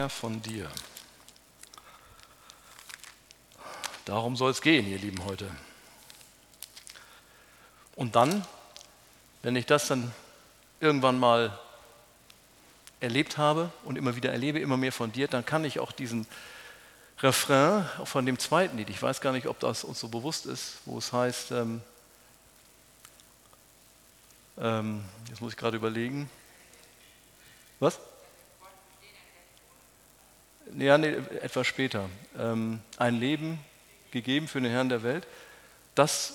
Von dir. Darum soll es gehen, ihr Lieben, heute. Und dann, wenn ich das dann irgendwann mal erlebt habe und immer wieder erlebe, immer mehr von dir, dann kann ich auch diesen Refrain auch von dem zweiten Lied, ich weiß gar nicht, ob das uns so bewusst ist, wo es heißt, jetzt muss ich gerade überlegen, was? Ja, nee, etwas später. Ein Leben gegeben für den Herrn der Welt. Das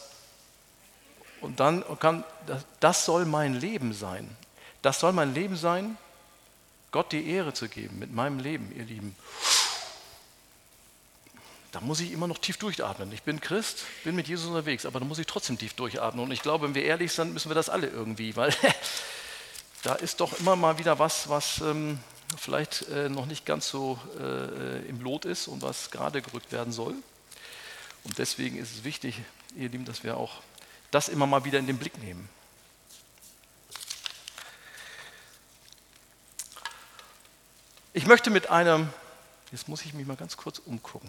soll mein Leben sein. Das soll mein Leben sein, Gott die Ehre zu geben mit meinem Leben, ihr Lieben. Da muss ich immer noch tief durchatmen. Ich bin Christ, bin mit Jesus unterwegs, aber da muss ich trotzdem tief durchatmen. Und ich glaube, wenn wir ehrlich sind, müssen wir das alle irgendwie, weil da ist doch immer mal wieder was vielleicht noch nicht ganz so im Lot ist und was gerade gerückt werden soll. Und deswegen ist es wichtig, ihr Lieben, dass wir auch das immer mal wieder in den Blick nehmen. Ich möchte mit einem, jetzt muss ich mich mal ganz kurz umgucken.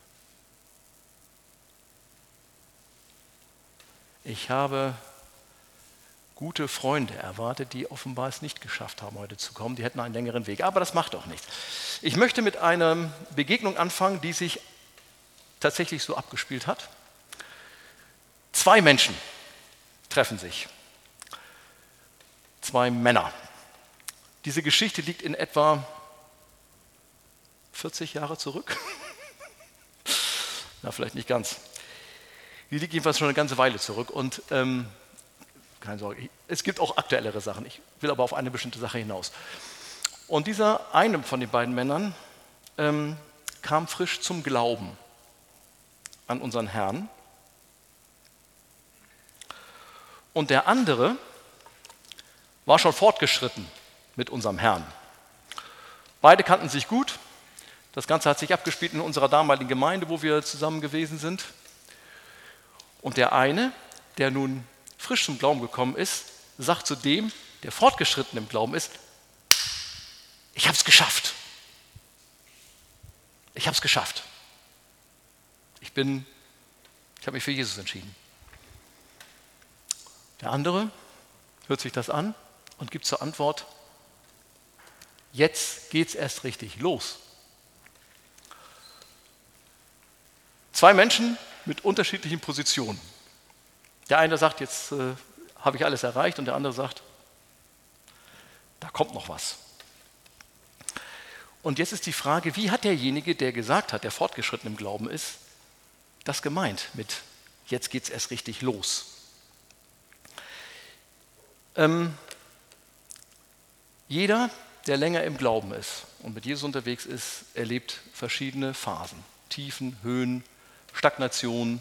Ich habe gute Freunde erwartet, die offenbar es nicht geschafft haben, heute zu kommen. Die hätten einen längeren Weg, aber das macht auch nichts. Ich möchte mit einer Begegnung anfangen, die sich tatsächlich so abgespielt hat. Zwei Menschen treffen sich. Zwei Männer. Diese Geschichte liegt in etwa 40 Jahre zurück. Na, vielleicht nicht ganz. Die liegt jedenfalls schon eine ganze Weile zurück und keine Sorge, es gibt auch aktuellere Sachen. Ich will aber auf eine bestimmte Sache hinaus. Und dieser eine von den beiden Männern kam frisch zum Glauben an unseren Herrn. Und der andere war schon fortgeschritten mit unserem Herrn. Beide kannten sich gut. Das Ganze hat sich abgespielt in unserer damaligen Gemeinde, wo wir zusammen gewesen sind. Und der eine, der nun frisch zum Glauben gekommen ist, sagt zu dem, der fortgeschritten im Glauben ist, ich habe es geschafft. Ich habe es geschafft. Ich habe mich für Jesus entschieden. Der andere hört sich das an und gibt zur Antwort, jetzt geht's erst richtig los. Zwei Menschen mit unterschiedlichen Positionen. Der eine sagt, jetzt habe ich alles erreicht, und der andere sagt, da kommt noch was. Und jetzt ist die Frage, wie hat derjenige, der gesagt hat, der fortgeschritten im Glauben ist, das gemeint mit, jetzt geht es erst richtig los? Jeder, der länger im Glauben ist und mit Jesus unterwegs ist, erlebt verschiedene Phasen, Tiefen, Höhen, Stagnation.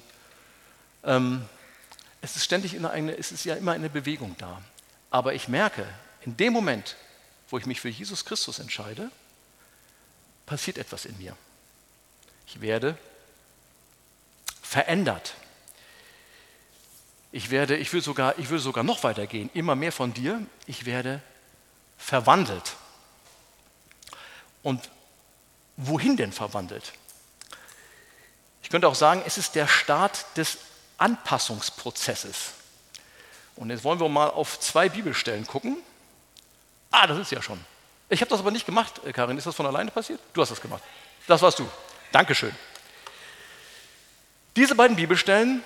Es ist ja immer eine Bewegung da. Aber ich merke, in dem Moment, wo ich mich für Jesus Christus entscheide, passiert etwas in mir. Ich werde verändert. Ich will sogar noch weiter gehen, immer mehr von dir. Ich werde verwandelt. Und wohin denn verwandelt? Ich könnte auch sagen, es ist der Start des Anpassungsprozesses. Und jetzt wollen wir mal auf 2 Bibelstellen gucken. Das ist ja schon. Ich habe das aber nicht gemacht, Karin. Ist das von alleine passiert? Du hast das gemacht. Das warst du. Dankeschön. Diese beiden Bibelstellen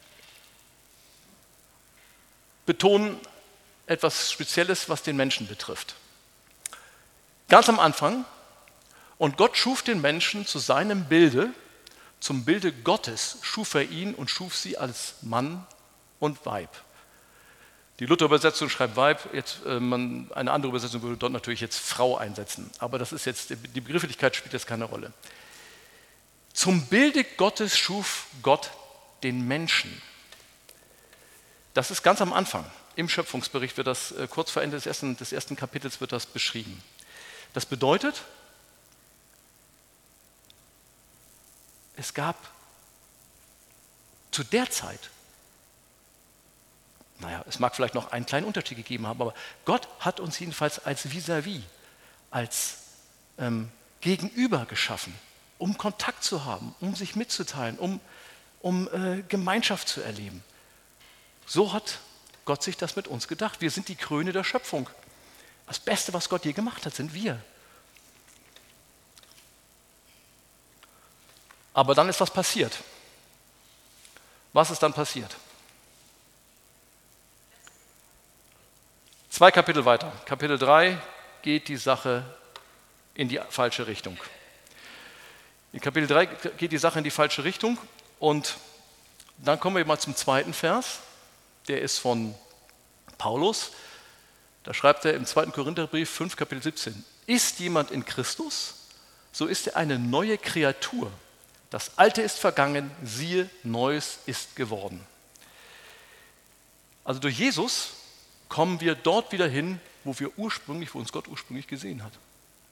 betonen etwas Spezielles, was den Menschen betrifft. Ganz am Anfang, und Gott schuf den Menschen zu seinem Bilde, zum Bilde Gottes schuf er ihn und schuf sie als Mann und Weib. Die Luther-Übersetzung schreibt Weib, eine andere Übersetzung würde dort natürlich jetzt Frau einsetzen. Aber das ist jetzt, die Begrifflichkeit spielt jetzt keine Rolle. Zum Bilde Gottes schuf Gott den Menschen. Das ist ganz am Anfang. Im Schöpfungsbericht wird das, kurz vor Ende des ersten Kapitels wird das beschrieben. Das bedeutet, es gab zu der Zeit, es mag vielleicht noch einen kleinen Unterschied gegeben haben, aber Gott hat uns jedenfalls als Vis-à-vis, als Gegenüber geschaffen, um Kontakt zu haben, um sich mitzuteilen, um Gemeinschaft zu erleben. So hat Gott sich das mit uns gedacht. Wir sind die Krone der Schöpfung. Das Beste, was Gott je gemacht hat, sind wir. Aber dann ist was passiert. Was ist dann passiert? 2 Kapitel weiter. Kapitel 3 geht die Sache in die falsche Richtung. In Kapitel 3 geht die Sache in die falsche Richtung und dann kommen wir mal zum zweiten Vers. Der ist von Paulus. Da schreibt er im 2. Korintherbrief 5, Kapitel 17. Ist jemand in Christus, so ist er eine neue Kreatur. Das Alte ist vergangen, siehe, Neues ist geworden. Also durch Jesus kommen wir dort wieder hin, wo uns Gott ursprünglich gesehen hat.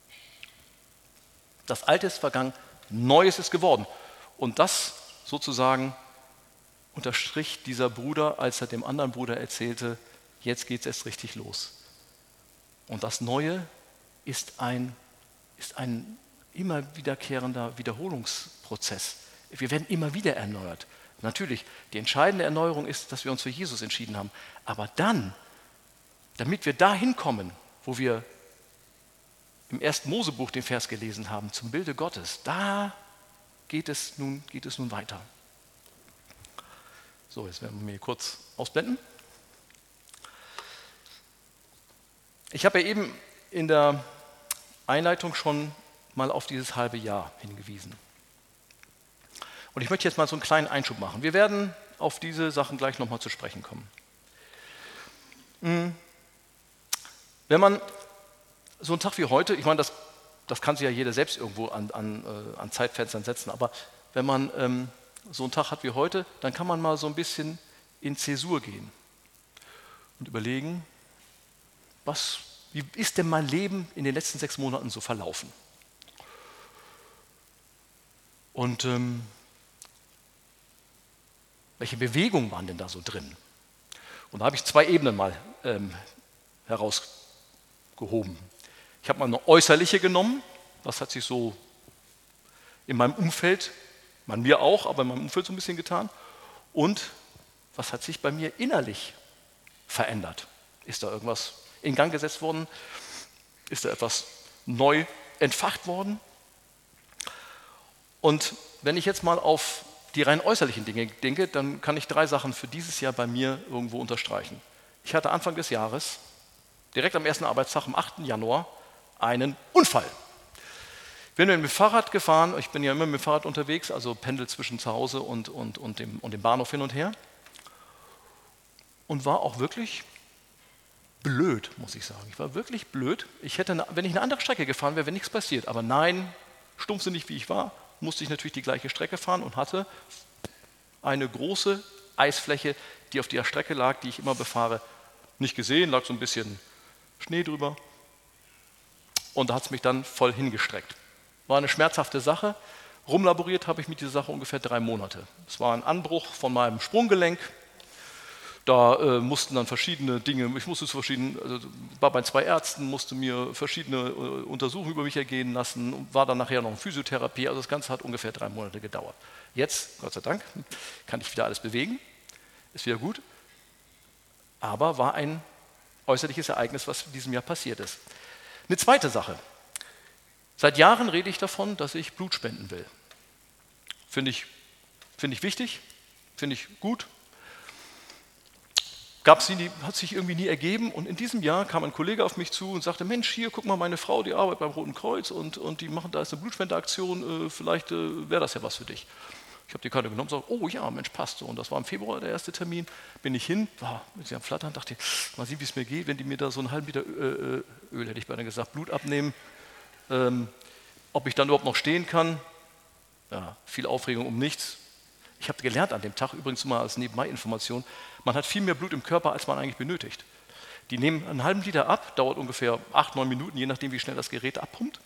Das Alte ist vergangen, Neues ist geworden. Und das sozusagen unterstrich dieser Bruder, als er dem anderen Bruder erzählte, jetzt geht es erst richtig los. Und das Neue ist ein immer wiederkehrender Wiederholungsprozess. Wir werden immer wieder erneuert. Natürlich, die entscheidende Erneuerung ist, dass wir uns für Jesus entschieden haben. Aber dann, damit wir dahin kommen, wo wir im 1. Mosebuch den Vers gelesen haben, zum Bilde Gottes, da geht es nun weiter. So, jetzt werden wir hier kurz ausblenden. Ich habe ja eben in der Einleitung schon mal auf dieses halbe Jahr hingewiesen. Und ich möchte jetzt mal so einen kleinen Einschub machen. Wir werden auf diese Sachen gleich nochmal zu sprechen kommen. Wenn man so einen Tag wie heute, ich meine, das kann sich ja jeder selbst irgendwo an Zeitfenstern setzen, aber wenn man so einen Tag hat wie heute, dann kann man mal so ein bisschen in Zäsur gehen und überlegen, wie ist denn mein Leben in den letzten 6 Monaten so verlaufen? Und welche Bewegungen waren denn da so drin? Und da habe ich 2 Ebenen mal herausgehoben. Ich habe mal eine äußerliche genommen, was hat sich so in meinem Umfeld, mir auch, aber in meinem Umfeld so ein bisschen getan. Und was hat sich bei mir innerlich verändert? Ist da irgendwas in Gang gesetzt worden? Ist da etwas neu entfacht worden? Und wenn ich jetzt mal auf die rein äußerlichen Dinge denke, dann kann ich 3 Sachen für dieses Jahr bei mir irgendwo unterstreichen. Ich hatte Anfang des Jahres, direkt am ersten Arbeitstag, am 8. Januar, einen Unfall. Ich bin mit dem Fahrrad gefahren, ich bin ja immer mit dem Fahrrad unterwegs, also pendel zwischen zu Hause und dem Bahnhof hin und her. Und war auch wirklich blöd, muss ich sagen. Ich war wirklich blöd. Wenn ich eine andere Strecke gefahren wäre, wäre nichts passiert. Aber nein, stumpfsinnig wie ich war, musste ich natürlich die gleiche Strecke fahren und hatte eine große Eisfläche, die auf der Strecke lag, die ich immer befahre, nicht gesehen, lag so ein bisschen Schnee drüber. Und da hat es mich dann voll hingestreckt. War eine schmerzhafte Sache. Rumlaboriert habe ich mit dieser Sache ungefähr 3 Monate. Es war ein Anbruch von meinem Sprunggelenk. Da mussten dann verschiedene Dinge, war bei 2 Ärzten, musste mir verschiedene Untersuchungen über mich ergehen lassen, und war dann nachher noch in Physiotherapie. Also das Ganze hat ungefähr 3 Monate gedauert. Jetzt, Gott sei Dank, kann ich wieder alles bewegen, ist wieder gut. Aber war ein äußerliches Ereignis, was in diesem Jahr passiert ist. Eine zweite Sache. Seit Jahren rede ich davon, dass ich Blut spenden will. Finde ich wichtig, finde ich gut. Hat sich irgendwie nie ergeben, und in diesem Jahr kam ein Kollege auf mich zu und sagte, Mensch, hier, guck mal, meine Frau, die arbeitet beim Roten Kreuz und die machen da ist eine Blutspendeaktion, vielleicht wäre das ja was für dich. Ich habe die Karte genommen und gesagt, oh ja, Mensch, passt so. Und das war im Februar der erste Termin, bin ich hin, war mit sie am Flattern, dachte, mal sehen, wie es mir geht, wenn die mir da so einen halben Liter Öl, hätte ich beinahe gesagt, Blut abnehmen, ob ich dann überhaupt noch stehen kann. Ja, viel Aufregung um nichts. Ich habe gelernt an dem Tag, übrigens mal als Nebenbei-Information, man hat viel mehr Blut im Körper, als man eigentlich benötigt. Die nehmen einen halben Liter ab, dauert ungefähr 8-9 Minuten, je nachdem, wie schnell das Gerät abpumpt.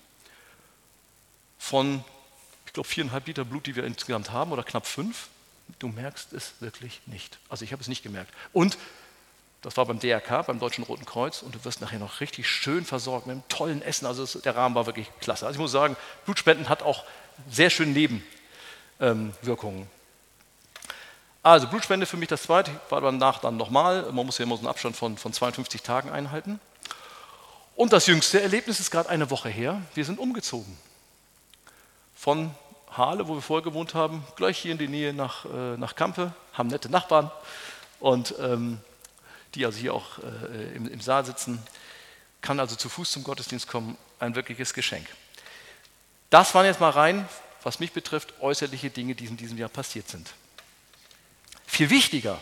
Von, ich glaube, 4,5 Liter Blut, die wir insgesamt haben, oder knapp 5. Du merkst es wirklich nicht. Also ich habe es nicht gemerkt. Und Das war beim DRK, beim Deutschen Roten Kreuz, und du wirst nachher noch richtig schön versorgt mit einem tollen Essen. Also der Rahmen war wirklich klasse. Also ich muss sagen, Blutspenden hat auch sehr schöne Nebenwirkungen. Also Blutspende für mich das zweite, war danach dann nochmal. Man muss ja immer so einen Abstand von 52 Tagen einhalten. Und das jüngste Erlebnis ist gerade eine Woche her. Wir sind umgezogen. Von Hahle, wo wir vorher gewohnt haben, gleich hier in die Nähe nach Kampe, haben nette Nachbarn und die also hier auch im Saal sitzen, kann also zu Fuß zum Gottesdienst kommen, ein wirkliches Geschenk. Das waren jetzt mal rein, was mich betrifft, äußerliche Dinge, die in diesem Jahr passiert sind. Viel wichtiger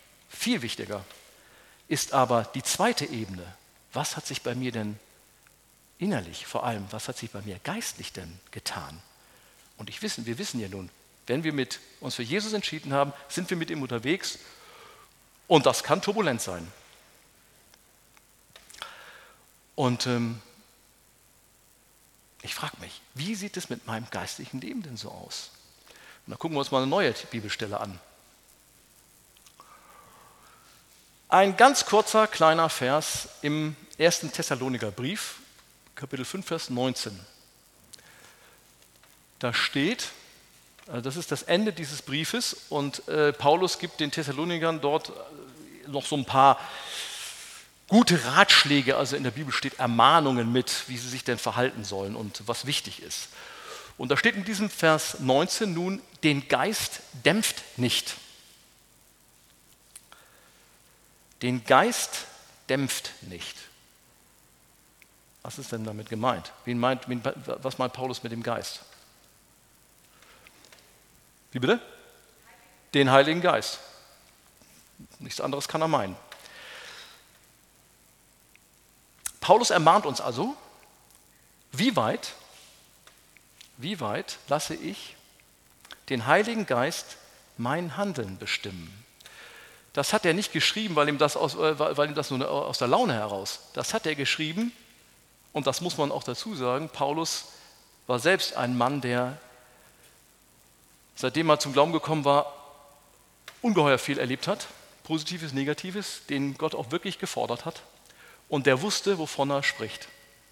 ist aber die zweite Ebene. Was hat sich bei mir denn innerlich, vor allem, was hat sich bei mir geistlich denn getan? Und wir wissen ja nun, wenn wir uns für Jesus entschieden haben, sind wir mit ihm unterwegs und das kann turbulent sein. Und ich frage mich, wie sieht es mit meinem geistlichen Leben denn so aus? Und da gucken wir uns mal eine neue Bibelstelle an. Ein ganz kurzer, kleiner Vers im 1. Thessaloniker Brief, Kapitel 5, Vers 19. Da steht, das ist das Ende dieses Briefes, und Paulus gibt den Thessalonikern dort noch so ein paar gute Ratschläge, also in der Bibel steht Ermahnungen mit, wie sie sich denn verhalten sollen und was wichtig ist. Und da steht in diesem Vers 19 nun, den Geist dämpft nicht. Den Geist dämpft nicht. Was ist denn damit gemeint? Was meint Paulus mit dem Geist? Wie bitte? Den Heiligen Geist. Nichts anderes kann er meinen. Paulus ermahnt uns also, wie weit lasse ich den Heiligen Geist mein Handeln bestimmen? Das hat er nicht geschrieben, weil ihm das nur aus der Laune heraus. Das hat er geschrieben, und das muss man auch dazu sagen, Paulus war selbst ein Mann, der, seitdem er zum Glauben gekommen war, ungeheuer viel erlebt hat, Positives, Negatives, den Gott auch wirklich gefordert hat, und der wusste, wovon er spricht.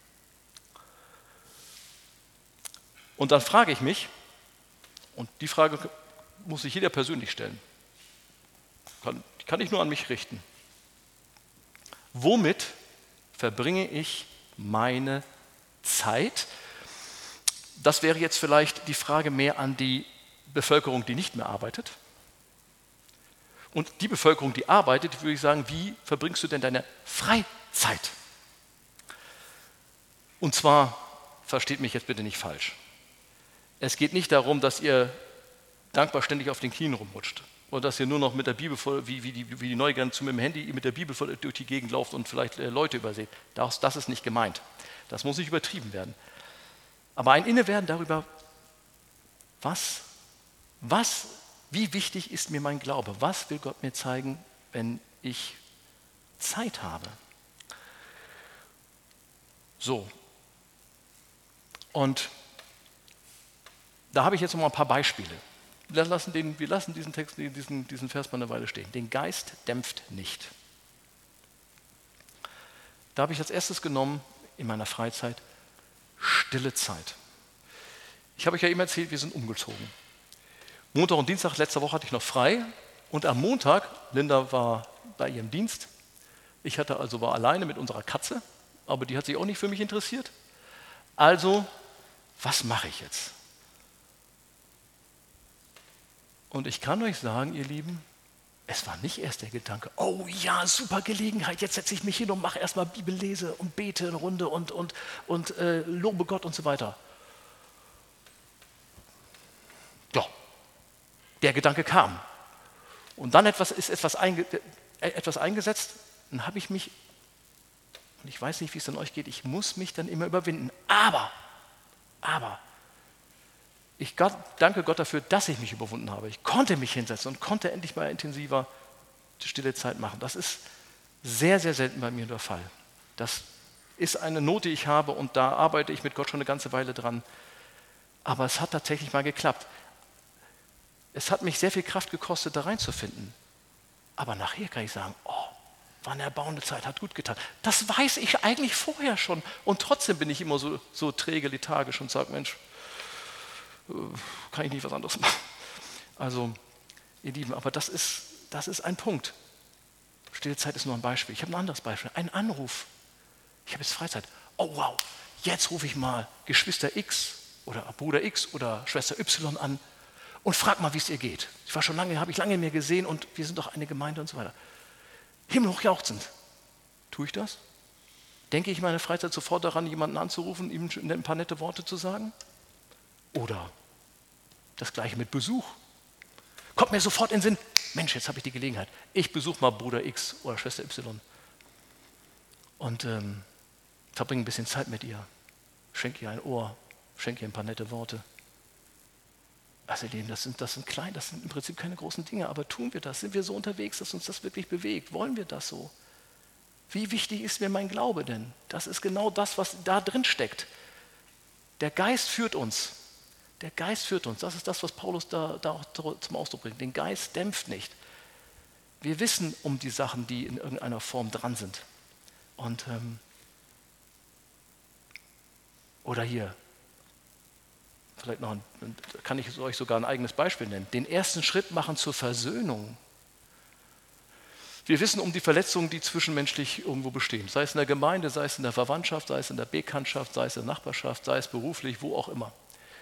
Und dann frage ich mich, und die Frage muss sich jeder persönlich stellen, kann ich nur an mich richten. Womit verbringe ich meine Zeit? Das wäre jetzt vielleicht die Frage mehr an die Bevölkerung, die nicht mehr arbeitet. Und die Bevölkerung, die arbeitet, würde ich sagen, wie verbringst du denn deine Freizeit? Und zwar, versteht mich jetzt bitte nicht falsch, es geht nicht darum, dass ihr dankbar ständig auf den Knien rumrutscht. Oder dass ihr nur noch mit der Bibel, wie die Neugeborenen mit dem Handy mit der Bibel durch die Gegend lauft und vielleicht Leute überseht. Das ist nicht gemeint. Das muss nicht übertrieben werden. Aber ein Innewerden darüber, wie wichtig ist mir mein Glaube? Was will Gott mir zeigen, wenn ich Zeit habe? So. Und da habe ich jetzt noch mal ein paar Beispiele. Wir lassen diesen Text, diesen Vers mal eine Weile stehen. Den Geist dämpft nicht. Da habe ich als erstes genommen, in meiner Freizeit, stille Zeit. Ich habe euch ja eben erzählt, wir sind umgezogen. Montag und Dienstag, letzte Woche hatte ich noch frei. Und am Montag, Linda war bei ihrem Dienst. Ich war alleine mit unserer Katze, aber die hat sich auch nicht für mich interessiert. Also, was mache ich jetzt? Und ich kann euch sagen, ihr Lieben, es war nicht erst der Gedanke, oh ja, super Gelegenheit, jetzt setze ich mich hin und mache erstmal Bibellese und bete eine Runde und lobe Gott und so weiter. Ja, der Gedanke kam. Und dann ist etwas eingesetzt, dann habe ich mich, und ich weiß nicht, wie es dann euch geht, ich muss mich dann immer überwinden. Aber, ich danke Gott dafür, dass ich mich überwunden habe. Ich konnte mich hinsetzen und konnte endlich mal intensiver die stille Zeit machen. Das ist sehr, sehr selten bei mir der Fall. Das ist eine Not, die ich habe, und da arbeite ich mit Gott schon eine ganze Weile dran. Aber es hat tatsächlich mal geklappt. Es hat mich sehr viel Kraft gekostet, da reinzufinden. Aber nachher kann ich sagen, oh, War eine erbauende Zeit, hat gut getan. Das weiß ich eigentlich vorher schon. Und trotzdem bin ich immer so träge, lethargisch und sage, Mensch, kann ich nicht was anderes machen. Also, ihr Lieben, aber das ist ein Punkt. Stille Zeit ist nur ein Beispiel. Ich habe ein anderes Beispiel. Ein Anruf. Ich habe jetzt Freizeit. Oh wow, jetzt rufe ich mal Geschwister X oder Bruder X oder Schwester Y an und frag mal, wie es ihr geht. Habe ich lange mehr gesehen und wir sind doch eine Gemeinde und so weiter. Himmelhoch jauchzend. Tue ich das? Denke ich meine Freizeit sofort daran, jemanden anzurufen, ihm ein paar nette Worte zu sagen? Oder das Gleiche mit Besuch. Kommt mir sofort in den Sinn, Mensch, jetzt habe ich die Gelegenheit. Ich besuche mal Bruder X oder Schwester Y und verbringe ein bisschen Zeit mit ihr. Schenke ihr ein Ohr, schenke ihr ein paar nette Worte. Also das sind im Prinzip keine großen Dinge, aber tun wir das? Sind wir so unterwegs, dass uns das wirklich bewegt? Wollen wir das so? Wie wichtig ist mir mein Glaube denn? Das ist genau das, was da drin steckt. Der Geist führt uns. Der Geist führt uns. Das ist das, was Paulus da auch zum Ausdruck bringt. Den Geist dämpft nicht. Wir wissen um die Sachen, die in irgendeiner Form dran sind. Und oder hier, vielleicht kann ich euch sogar ein eigenes Beispiel nennen. Den ersten Schritt machen zur Versöhnung. Wir wissen um die Verletzungen, die zwischenmenschlich irgendwo bestehen. Sei es in der Gemeinde, sei es in der Verwandtschaft, sei es in der Bekanntschaft, sei es in der Nachbarschaft, sei es beruflich, wo auch immer.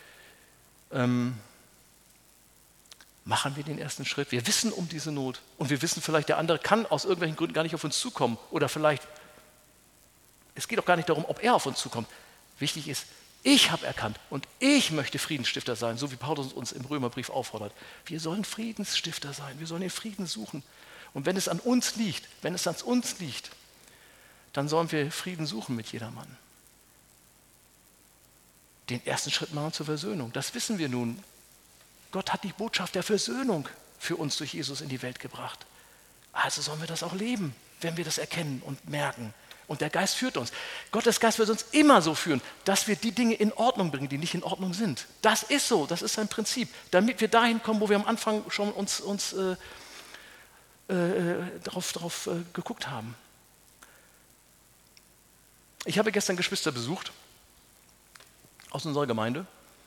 Machen wir den ersten Schritt. Wir wissen um diese Not und wir wissen vielleicht, der andere kann aus irgendwelchen Gründen gar nicht auf uns zukommen oder vielleicht, es geht auch gar nicht darum, ob er auf uns zukommt. Wichtig ist, ich habe erkannt und ich möchte Friedensstifter sein, so wie Paulus uns im Römerbrief auffordert. Wir sollen Friedensstifter sein, wir sollen den Frieden suchen. Und wenn es an uns liegt, dann sollen wir Frieden suchen mit jedermann. Den ersten Schritt machen zur Versöhnung. Das wissen wir nun. Gott hat die Botschaft der Versöhnung für uns durch Jesus in die Welt gebracht. Also sollen wir das auch leben, wenn wir das erkennen und merken. Und der Geist führt uns. Gottes Geist wird uns immer so führen, dass wir die Dinge in Ordnung bringen, die nicht in Ordnung sind. Das ist so, das ist sein Prinzip. Damit wir dahin kommen, wo wir am Anfang schon uns darauf geguckt haben. Ich habe gestern Geschwister besucht aus unserer Gemeinde.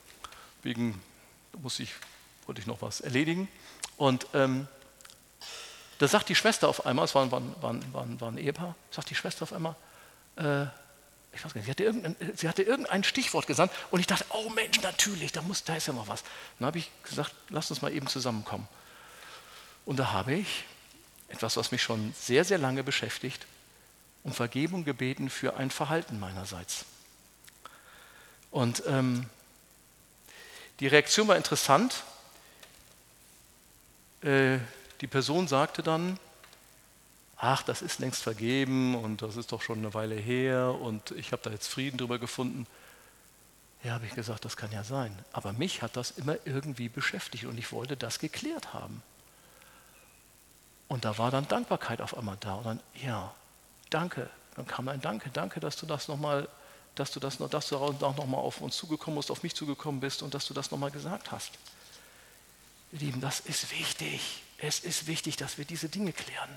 Wollte ich noch was erledigen. Und da sagt die Schwester auf einmal, es war ein Ehepaar, sagt die Schwester auf einmal, ich weiß gar nicht, sie hatte irgendein Stichwort gesandt und ich dachte, oh Mensch, natürlich, da ist ja noch was. Dann habe ich gesagt, lasst uns mal eben zusammenkommen. Und da habe ich etwas, was mich schon sehr, sehr lange beschäftigt, um Vergebung gebeten für ein Verhalten meinerseits. Und die Reaktion war interessant. Die Person sagte dann, ach, das ist längst vergeben und das ist doch schon eine Weile her und ich habe da jetzt Frieden drüber gefunden. Ja, habe ich gesagt, das kann ja sein. Aber mich hat das immer irgendwie beschäftigt und ich wollte das geklärt haben. Und da war dann Dankbarkeit auf einmal da. Und dann, ja, danke. Dann kam ein Danke, dass du das nochmal, dass du auch nochmal auf uns zugekommen bist, auf mich zugekommen bist und dass du das nochmal gesagt hast. Ihr Lieben, das ist wichtig. Es ist wichtig, dass wir diese Dinge klären.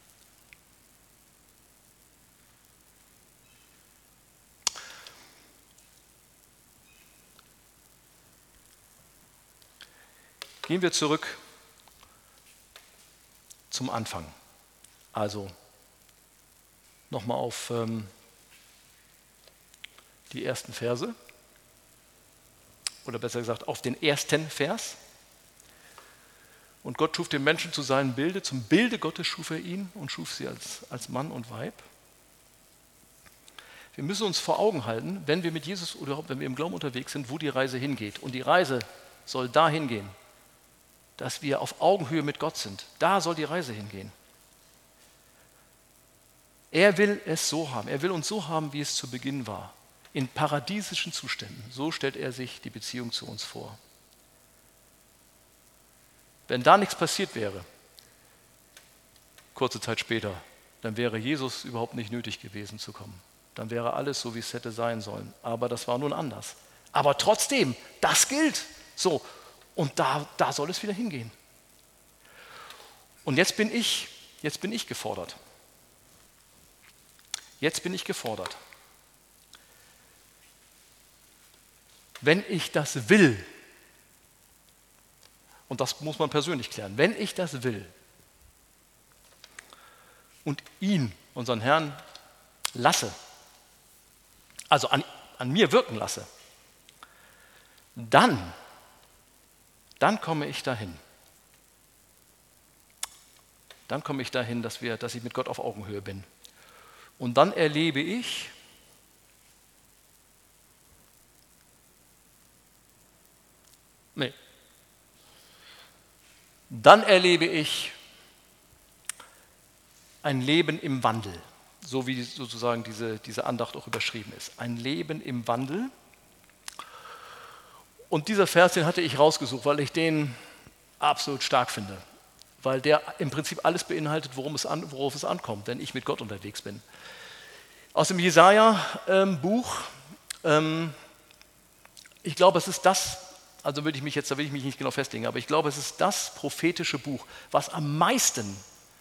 Gehen wir zurück zum Anfang. Also nochmal auf die ersten Verse. Oder besser gesagt auf den ersten Vers. Und Gott schuf den Menschen zu seinem Bilde, zum Bilde Gottes schuf er ihn und schuf sie als Mann und Weib. Wir müssen uns vor Augen halten, wenn wir mit Jesus oder wenn wir im Glauben unterwegs sind, wo die Reise hingeht. Und die Reise soll dahin gehen, dass wir auf Augenhöhe mit Gott sind. Da soll die Reise hingehen. Er will es so haben. Er will uns so haben, wie es zu Beginn war. In paradiesischen Zuständen. So stellt er sich die Beziehung zu uns vor. Wenn da nichts passiert wäre, kurze Zeit später, dann wäre Jesus überhaupt nicht nötig gewesen zu kommen. Dann wäre alles so, wie es hätte sein sollen. Aber das war nun anders. Aber trotzdem, das gilt. So, und da soll es wieder hingehen. Und jetzt bin ich gefordert. Jetzt bin ich gefordert. Wenn ich das will, und das muss man persönlich klären, wenn ich das will und ihn, unseren Herrn, lasse, also an mir wirken lasse, dann komme ich dahin. Dann komme ich dahin, dass ich mit Gott auf Augenhöhe bin. Und dann erlebe ich, ein Leben im Wandel, so wie sozusagen diese Andacht auch überschrieben ist. Ein Leben im Wandel. Und dieser Vers, den hatte ich rausgesucht, weil ich den absolut stark finde. Weil der im Prinzip alles beinhaltet, worauf es ankommt, wenn ich mit Gott unterwegs bin. Aus dem Jesaja-Buch, ich glaube, es ist das, also da will ich mich nicht genau festlegen, aber ich glaube, es ist das prophetische Buch, was am meisten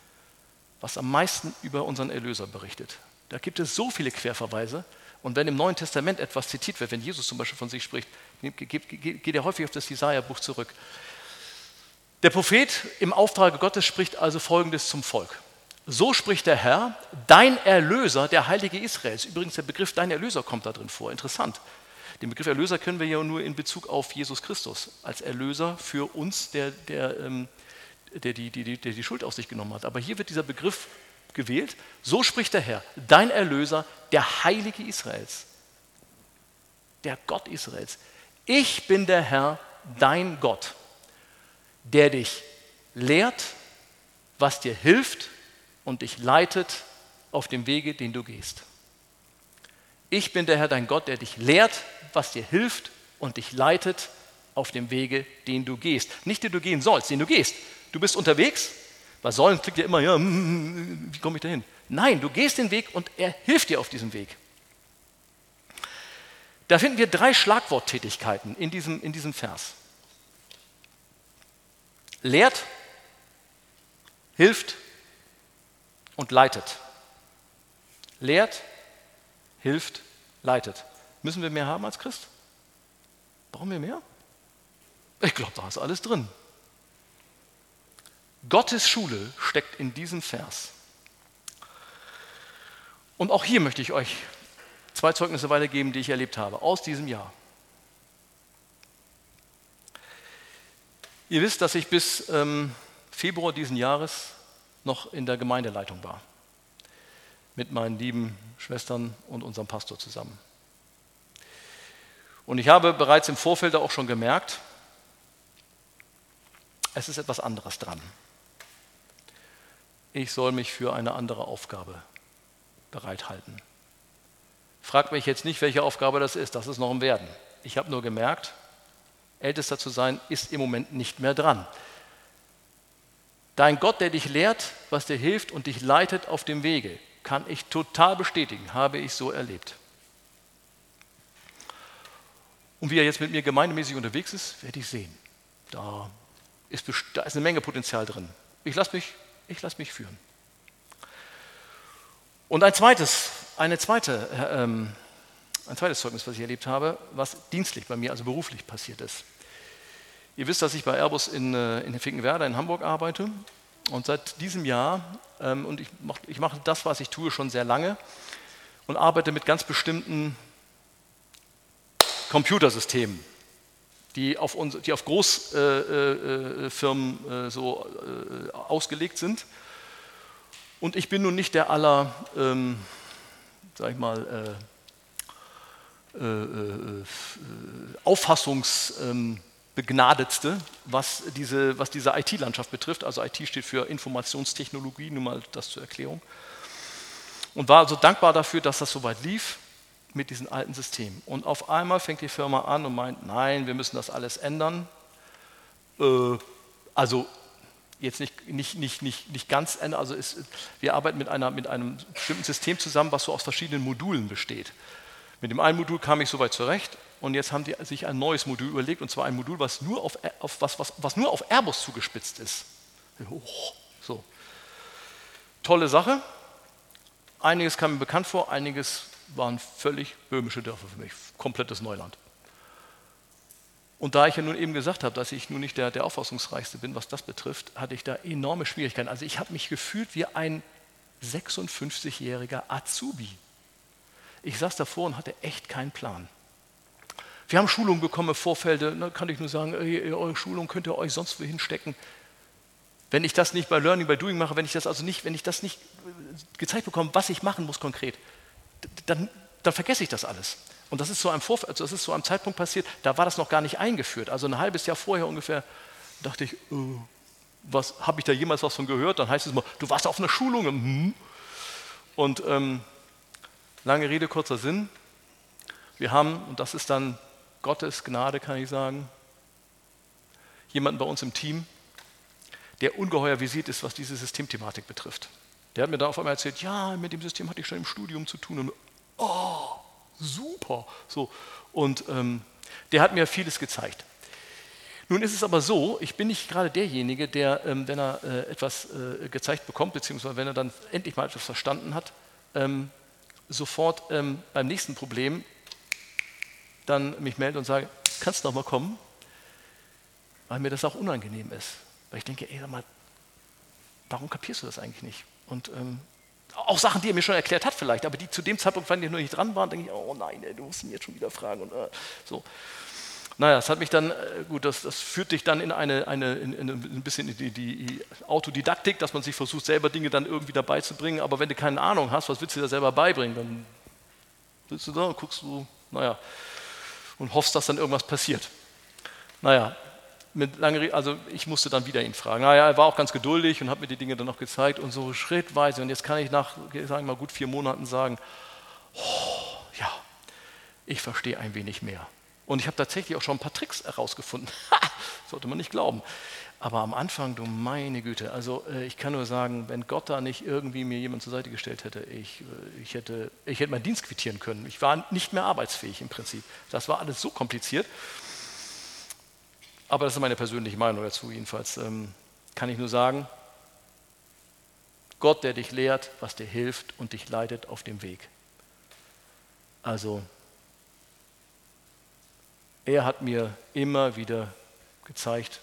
über unseren Erlöser berichtet. Da gibt es so viele Querverweise. Und wenn im Neuen Testament etwas zitiert wird, wenn Jesus zum Beispiel von sich spricht, geht er häufig auf das Jesaja-Buch zurück. Der Prophet im Auftrage Gottes spricht also Folgendes zum Volk. So spricht der Herr, dein Erlöser, der Heilige Israels. Übrigens, der Begriff dein Erlöser kommt da drin vor. Interessant. Den Begriff Erlöser können wir ja nur in Bezug auf Jesus Christus als Erlöser für uns, der die Schuld auf sich genommen hat. Aber hier wird dieser Begriff gewählt. So spricht der Herr, dein Erlöser, der Heilige Israels, der Gott Israels. Ich bin der Herr, dein Gott, der dich lehrt, was dir hilft und dich leitet auf dem Wege, den du gehst. Ich bin der Herr, dein Gott, der dich lehrt, was dir hilft und dich leitet auf dem Wege, den du gehst. Nicht den du gehen sollst, den du gehst. Du bist unterwegs, weil sollen klingt ja immer, ja, wie komme ich da hin? Nein, du gehst den Weg und er hilft dir auf diesem Weg. Da finden wir 3 Schlagworttätigkeiten in diesem Vers. Lehrt, hilft und leitet. Lehrt, hilft, leitet. Müssen wir mehr haben als Christ? Brauchen wir mehr? Ich glaube, da ist alles drin. Gottes Schule steckt in diesem Vers. Und auch hier möchte ich euch 2 Zeugnisse weitergeben, die ich erlebt habe, aus diesem Jahr. Ihr wisst, dass ich bis Februar diesen Jahres noch in der Gemeindeleitung war. Mit meinen lieben Schwestern und unserem Pastor zusammen. Und ich habe bereits im Vorfeld auch schon gemerkt, es ist etwas anderes dran. Ich soll mich für eine andere Aufgabe bereithalten. Fragt mich jetzt nicht, welche Aufgabe das ist noch im Werden. Ich habe nur gemerkt, Ältester zu sein, ist im Moment nicht mehr dran. Dein Gott, der dich lehrt, was dir hilft und dich leitet auf dem Wege, kann ich total bestätigen, habe ich so erlebt. Und wie er jetzt mit mir gemeindemäßig unterwegs ist, werde ich sehen. Da ist eine Menge Potenzial drin. Ich lasse mich führen. Und ein zweites Zeugnis, was ich erlebt habe, was dienstlich bei mir, also beruflich passiert ist. Ihr wisst, dass ich bei Airbus in Finkenwerder in Hamburg arbeite und seit diesem Jahr, und ich mache das, was ich tue, schon sehr lange und arbeite mit ganz bestimmten Computersystemen, die auf Großfirmen ausgelegt sind. Und ich bin nun nicht der Auffassungsbegnadetste, was diese IT-Landschaft betrifft. Also IT steht für Informationstechnologie, nur mal das zur Erklärung. Und war also dankbar dafür, dass das soweit lief mit diesen alten Systemen. Und auf einmal fängt die Firma an und meint, nein, wir müssen das alles ändern. Also jetzt nicht ganz ändern, also wir arbeiten mit einem bestimmten System zusammen, was so aus verschiedenen Modulen besteht. Mit dem einen Modul kam ich soweit zurecht und jetzt haben die sich ein neues Modul überlegt, und zwar ein Modul, was nur auf Airbus zugespitzt ist. So. Tolle Sache, Einiges kam mir bekannt vor, einiges waren völlig böhmische Dörfer für mich, komplettes Neuland. Und da ich ja nun eben gesagt habe, dass ich nun nicht der Auffassungsreichste bin, was das betrifft, hatte ich da enorme Schwierigkeiten. Also ich habe mich gefühlt wie ein 56-jähriger Azubi. Ich saß davor und hatte echt keinen Plan. Wir haben Schulungen bekommen im Vorfeld, da kann ich nur sagen, eure Schulung könnt ihr euch sonst wo hinstecken. Wenn ich das nicht bei Learning by Doing mache, wenn ich das nicht gezeigt bekomme, was ich machen muss konkret, dann vergesse ich das alles. Und das ist so am Zeitpunkt passiert, da war das noch gar nicht eingeführt. Also ein halbes Jahr vorher ungefähr dachte ich, habe ich da jemals was von gehört? Dann heißt es immer, du warst auf einer Schulung. Und lange Rede, kurzer Sinn, wir haben, und das ist dann Gottes Gnade, kann ich sagen, jemanden bei uns im Team, der ungeheuer versiert ist, was diese Systemthematik betrifft. Der hat mir da auf einmal erzählt, ja, mit dem System hatte ich schon im Studium zu tun. Und super. So. Und der hat mir vieles gezeigt. Nun ist es aber so, ich bin nicht gerade derjenige, der, wenn er etwas gezeigt bekommt, beziehungsweise wenn er dann endlich mal etwas verstanden hat, sofort beim nächsten Problem dann mich melde und sage, kannst du noch mal kommen? Weil mir das auch unangenehm ist. Weil ich denke, sag mal, warum kapierst du das eigentlich nicht? Und auch Sachen, die er mir schon erklärt hat vielleicht, aber die zu dem Zeitpunkt, wenn ich noch nicht dran war, denke ich, oh nein, du musst ihn jetzt schon wieder fragen. Und so. Naja, das hat mich dann, das führt dich dann in ein bisschen in die Autodidaktik, dass man sich versucht, selber Dinge dann irgendwie dabei zu bringen. Aber wenn du keine Ahnung hast, was willst du dir da selber beibringen? Dann sitzt du da und guckst du, und hoffst, dass dann irgendwas passiert. Naja, also ich musste dann wieder ihn fragen. Naja, er war auch ganz geduldig und hat mir die Dinge dann noch gezeigt und so schrittweise. Und jetzt kann ich nach, sagen wir mal, gut 4 Monaten sagen, ja, ich verstehe ein wenig mehr. Und ich habe tatsächlich auch schon ein paar Tricks herausgefunden. Sollte man nicht glauben. Aber am Anfang, du meine Güte, also ich kann nur sagen, wenn Gott da nicht irgendwie mir jemand zur Seite gestellt hätte, ich hätte meinen Dienst quittieren können. Ich war nicht mehr arbeitsfähig im Prinzip. Das war alles so kompliziert. Aber das ist meine persönliche Meinung dazu. Jedenfalls kann ich nur sagen, Gott, der dich lehrt, was dir hilft und dich leitet auf dem Weg. Also, er hat mir immer wieder gezeigt,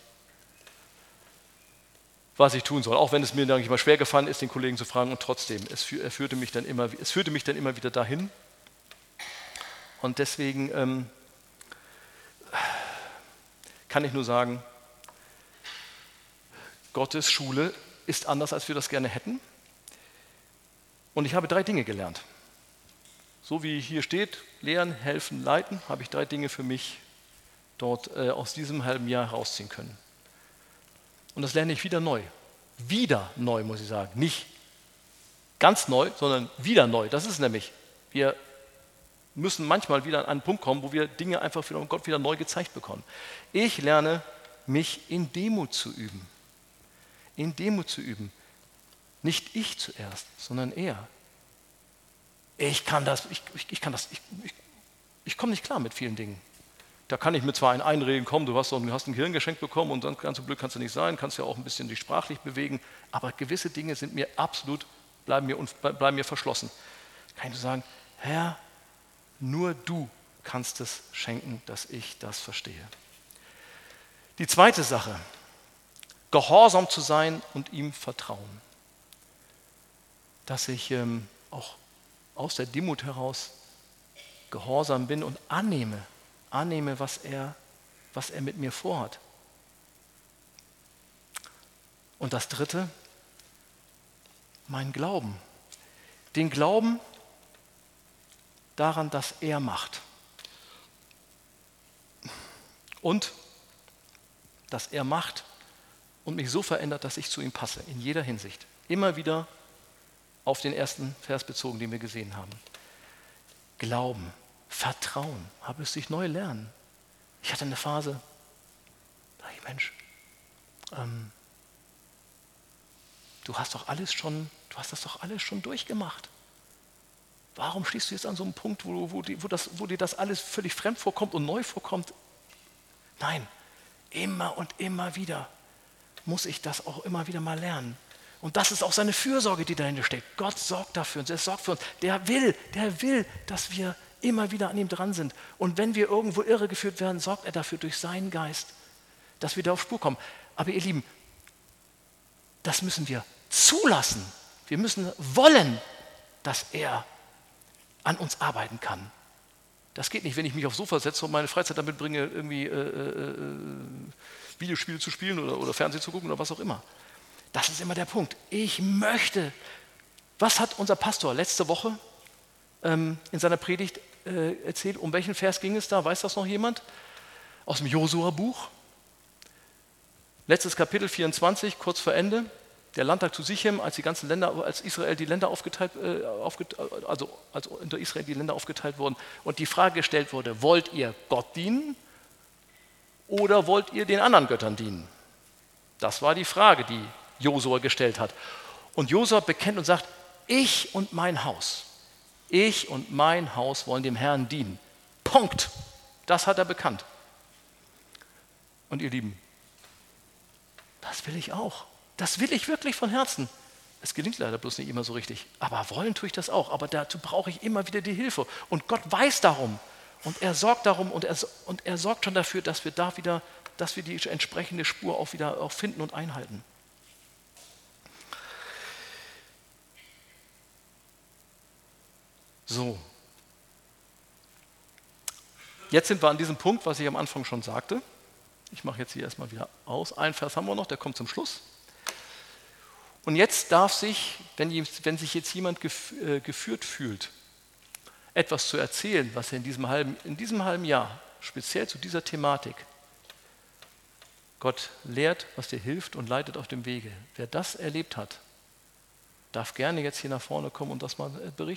was ich tun soll. Auch wenn es mir manchmal schwer gefallen ist, den Kollegen zu fragen, und trotzdem, es führte mich dann immer wieder dahin. Und deswegen kann ich nur sagen, Gottes Schule ist anders, als wir das gerne hätten. Und ich habe 3 Dinge gelernt. So wie hier steht, lehren, helfen, leiten, habe ich 3 Dinge für mich dort aus diesem halben Jahr herausziehen können. Und das lerne ich wieder neu. Wieder neu, muss ich sagen. Nicht ganz neu, sondern wieder neu. Das ist nämlich, wir müssen manchmal wieder an einen Punkt kommen, wo wir Dinge einfach von Gott wieder neu gezeigt bekommen. Ich lerne, mich in Demut zu üben. In Demut zu üben. Nicht ich zuerst, sondern er. Ich komme nicht klar mit vielen Dingen. Da kann ich mir zwar einreden, komm, du hast ein Gehirn geschenkt bekommen und dann ganz so blöd kannst du nicht sein, kannst ja auch ein bisschen dich sprachlich bewegen, aber gewisse Dinge sind mir bleiben mir verschlossen. Kann ich nur sagen, Herr, nur du kannst es schenken, dass ich das verstehe. Die zweite Sache, gehorsam zu sein und ihm vertrauen. Dass ich auch aus der Demut heraus gehorsam bin und annehme, was er mit mir vorhat. Und das dritte, mein Glauben. Den Glauben daran, dass er macht. Und dass er macht und mich so verändert, dass ich zu ihm passe, in jeder Hinsicht. Immer wieder auf den ersten Vers bezogen, den wir gesehen haben. Glauben, Vertrauen, habe es sich neu lernen. Ich hatte eine Phase, hey Mensch, du hast das doch alles schon durchgemacht. Warum stehst du jetzt an so einem Punkt, wo dir das alles völlig fremd vorkommt und neu vorkommt? Nein, immer und immer wieder muss ich das auch immer wieder mal lernen. Und das ist auch seine Fürsorge, die dahinter steckt. Gott sorgt dafür uns, er sorgt für uns. Der will, dass wir immer wieder an ihm dran sind. Und wenn wir irgendwo irregeführt werden, sorgt er dafür durch seinen Geist, dass wir da auf Spur kommen. Aber ihr Lieben, das müssen wir zulassen. Wir müssen wollen, dass er an uns arbeiten kann. Das geht nicht, wenn ich mich aufs Sofa setze und meine Freizeit damit bringe, irgendwie Videospiele zu spielen oder Fernsehen zu gucken oder was auch immer. Das ist immer der Punkt. Ich möchte. Was hat unser Pastor letzte Woche in seiner Predigt erzählt? Um welchen Vers ging es da? Weiß das noch jemand? Aus dem Josua-Buch. Letztes Kapitel 24, kurz vor Ende. Der Landtag zu Sichem, als Israel die Länder aufgeteilt, als unter Israel die Länder aufgeteilt wurden und die Frage gestellt wurde: Wollt ihr Gott dienen oder wollt ihr den anderen Göttern dienen? Das war die Frage, die Josua gestellt hat. Und Josua bekennt und sagt: Ich und mein Haus wollen dem Herrn dienen. Punkt. Das hat er bekannt. Und ihr Lieben, das will ich auch. Das will ich wirklich von Herzen. Es gelingt leider bloß nicht immer so richtig. Aber wollen tue ich das auch. Aber dazu brauche ich immer wieder die Hilfe. Und Gott weiß darum. Und er sorgt darum und er sorgt schon dafür, dass wir die entsprechende Spur auch wieder finden und einhalten. So. Jetzt sind wir an diesem Punkt, was ich am Anfang schon sagte. Ich mache jetzt hier erstmal wieder aus. Einen Vers haben wir noch, der kommt zum Schluss. Und jetzt darf sich, wenn sich jetzt jemand geführt fühlt, etwas zu erzählen, was er in diesem halben Jahr, speziell zu dieser Thematik, Gott lehrt, was dir hilft und leitet auf dem Wege. Wer das erlebt hat, darf gerne jetzt hier nach vorne kommen und das mal berichten.